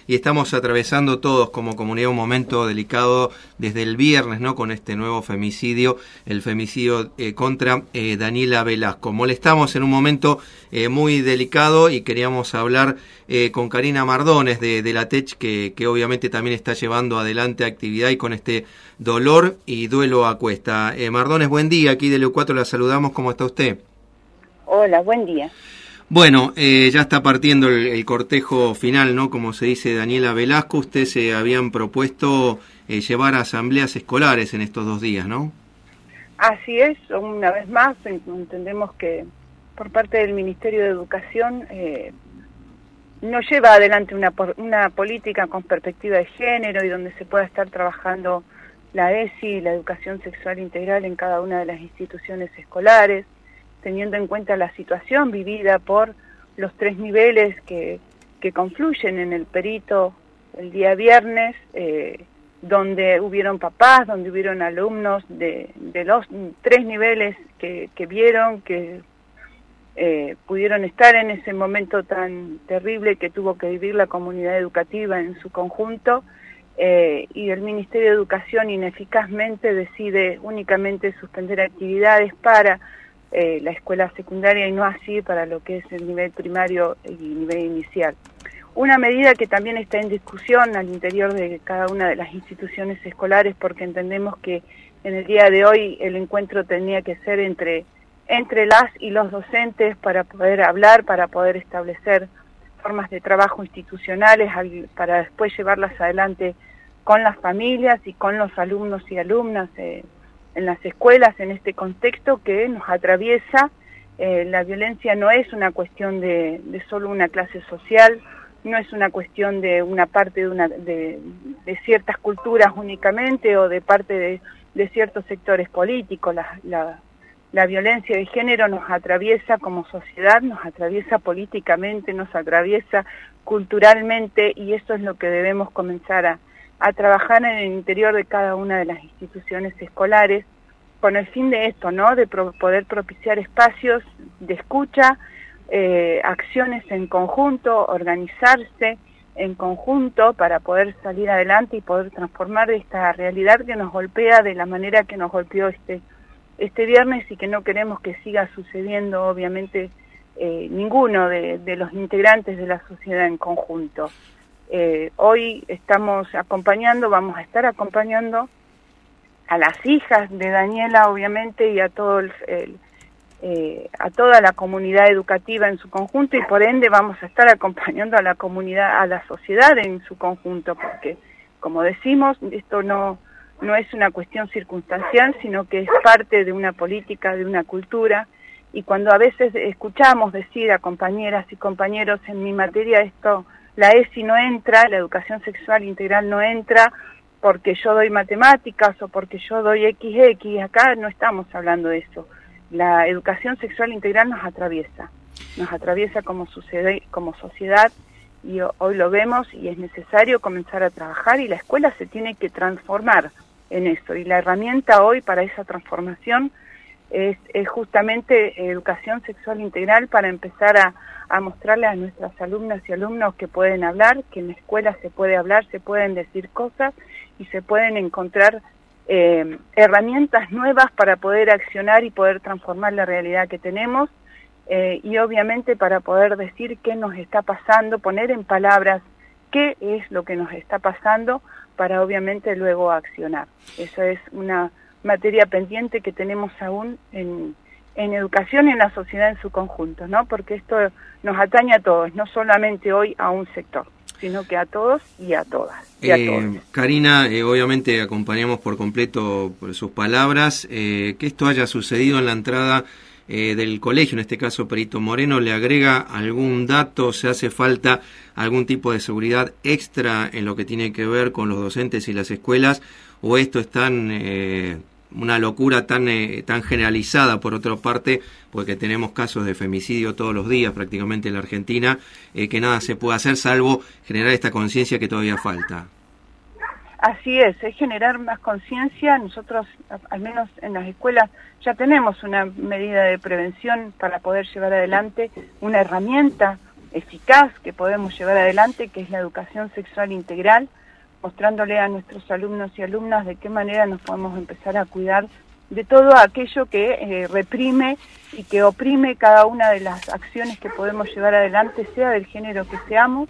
y estamos atravesando todos como comunidad un momento delicado desde el viernes, ¿no? Con este nuevo femicidio, el femicidio contra Daniela Velasco. Molestamos en un momento muy delicado y queríamos hablar con Karina Mardones de la TECH, que obviamente también está llevando adelante actividad y con este dolor y duelo a cuesta. Mardones, buen día, aquí de Leo4 la saludamos, ¿cómo está usted? Hola, buen día. Bueno, ya está partiendo el cortejo final, ¿no? Como se dice, Daniela Velasco, ustedes se habían propuesto llevar asambleas escolares en estos 2 días, ¿no? Así es, una vez más, entendemos que por parte del Ministerio de Educación no lleva adelante una política con perspectiva de género y donde se pueda estar trabajando la ESI, la educación sexual integral en cada una de las instituciones escolares, teniendo en cuenta la situación vivida por los 3 niveles que confluyen en el perito el día viernes, donde hubieron papás, donde hubieron alumnos de los 3 niveles que vieron, que pudieron estar en ese momento tan terrible que tuvo que vivir la comunidad educativa en su conjunto, y el Ministerio de Educación ineficazmente decide únicamente suspender actividades para la escuela secundaria y no así para lo que es el nivel primario y nivel inicial. Una medida que también está en discusión al interior de cada una de las instituciones escolares, porque entendemos que en el día de hoy el encuentro tenía que ser entre las y los docentes para poder hablar, para poder establecer formas de trabajo institucionales para después llevarlas adelante con las familias y con los alumnos y alumnas en las escuelas, en este contexto que nos atraviesa. La violencia no es una cuestión de solo una clase social, no es una cuestión de una parte de ciertas culturas únicamente o de parte de ciertos sectores políticos. La violencia de género nos atraviesa como sociedad, nos atraviesa políticamente, nos atraviesa culturalmente, y eso es lo que debemos comenzar a trabajar en el interior de cada una de las instituciones escolares, con el fin de esto, ¿no? De poder propiciar espacios de escucha, acciones en conjunto, organizarse en conjunto para poder salir adelante y poder transformar esta realidad que nos golpea de la manera que nos golpeó este viernes, y que no queremos que siga sucediendo, obviamente, ninguno de los integrantes de la sociedad en conjunto. Hoy estamos vamos a estar acompañando a las hijas de Daniela, obviamente, y a toda la comunidad educativa en su conjunto, y por ende vamos a estar acompañando a la comunidad, a la sociedad en su conjunto, porque, como decimos, esto no es una cuestión circunstancial, sino que es parte de una política, de una cultura, y cuando a veces escuchamos decir a compañeras y compañeros, en mi materia la ESI no entra, la educación sexual integral no entra, porque yo doy matemáticas o porque yo doy XX, acá no estamos hablando de eso. La educación sexual integral nos atraviesa como sociedad, y hoy lo vemos, y es necesario comenzar a trabajar, y la escuela se tiene que transformar en eso, y la herramienta hoy para esa transformación es justamente educación sexual integral, para empezar a mostrarle a nuestras alumnas y alumnos que pueden hablar, que en la escuela se puede hablar, se pueden decir cosas y se pueden encontrar herramientas nuevas para poder accionar y poder transformar la realidad que tenemos, y obviamente para poder decir qué nos está pasando, poner en palabras qué es lo que nos está pasando, para obviamente luego accionar. Eso es una materia pendiente que tenemos aún en educación y en la sociedad en su conjunto, ¿no? Porque esto nos atañe a todos, no solamente hoy a un sector, sino que a todos y a todas. Y a todos. Karina, obviamente acompañamos por completo por sus palabras. Que esto haya sucedido en la entrada del colegio, en este caso Perito Moreno, ¿le agrega algún dato? ¿Se hace falta algún tipo de seguridad extra en lo que tiene que ver con los docentes y las escuelas? ¿O esto es una locura tan generalizada, por otra parte, porque tenemos casos de femicidio todos los días prácticamente en la Argentina, que nada se puede hacer salvo generar esta conciencia que todavía falta? Así es generar más conciencia. Nosotros, al menos en las escuelas, ya tenemos una medida de prevención para poder llevar adelante una herramienta eficaz que podemos llevar adelante, que es la educación sexual integral, mostrándole a nuestros alumnos y alumnas de qué manera nos podemos empezar a cuidar de todo aquello que reprime y que oprime cada una de las acciones que podemos llevar adelante, sea del género que seamos,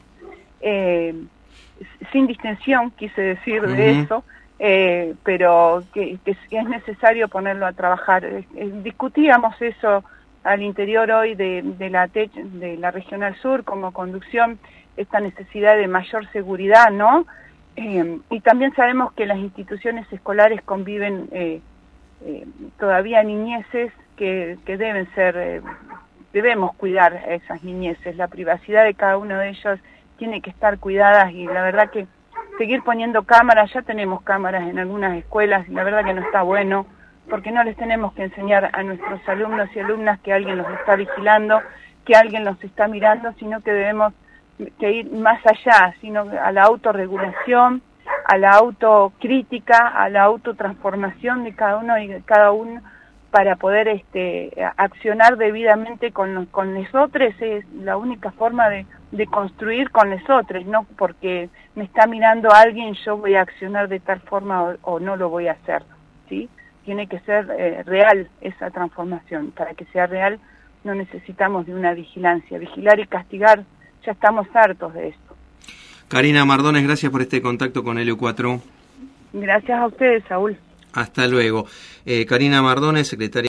sin distinción, quise decir de eso, pero que es necesario ponerlo a trabajar. Discutíamos eso al interior hoy de la Regional Sur como conducción, esta necesidad de mayor seguridad, ¿no? Y también sabemos que las instituciones escolares conviven todavía niñeces que deben ser, debemos cuidar a esas niñeces. La privacidad de cada uno de ellos tiene que estar cuidada, y la verdad que seguir poniendo cámaras, ya tenemos cámaras en algunas escuelas, y la verdad que no está bueno, porque no les tenemos que enseñar a nuestros alumnos y alumnas que alguien los está vigilando, que alguien los está mirando, sino que debemos que ir más allá, sino a la autorregulación, a la autocrítica, a la autotransformación de cada uno y de cada uno, para poder accionar debidamente con nosotros. Es la única forma de construir con nosotros, no porque me está mirando alguien yo voy a accionar de tal forma o no lo voy a hacer, ¿sí? Tiene que ser real esa transformación. Para que sea real no necesitamos de una vigilancia. Vigilar y castigar, ya estamos hartos de esto. Karina Mardones, gracias por este contacto con Helio 4. Gracias a ustedes, Saúl. Hasta luego. Karina Mardones, secretaria